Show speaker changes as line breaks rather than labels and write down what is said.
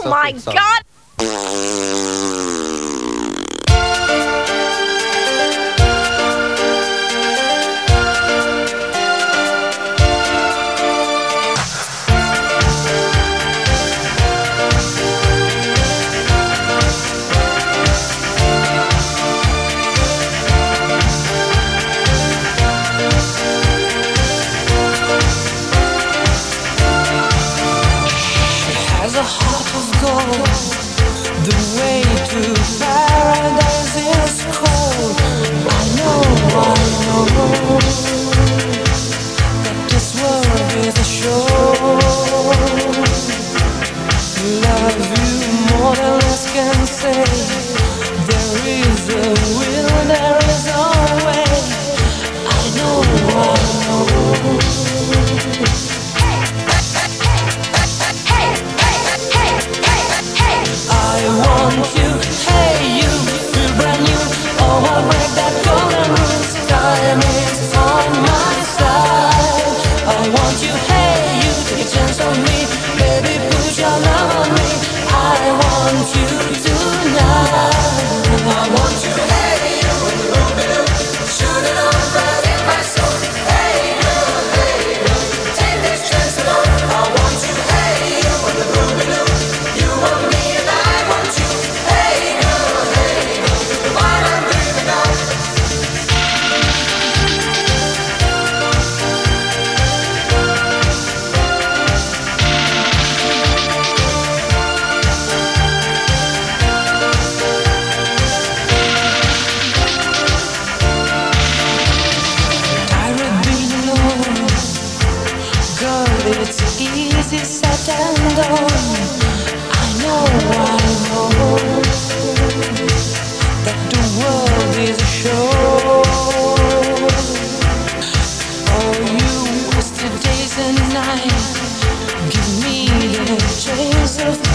my God!
The way to paradise is cold. I know that this world is a show. Love you more than less can say. There is a will, there is a way. I know. I want you, hey you, feel brand new. Oh, I'll break that golden rule. Time is on my side. I want you, hey you, take a chance on me. Baby, put your love on me. I want you tonight. I want you, hey you, shoot it on right in my soul. Hey girl, take this chance alone. I want you, hey you, you want me. It's easy said and done. I know that the world is a show. Oh, you wasted days and nights. Give me the chance of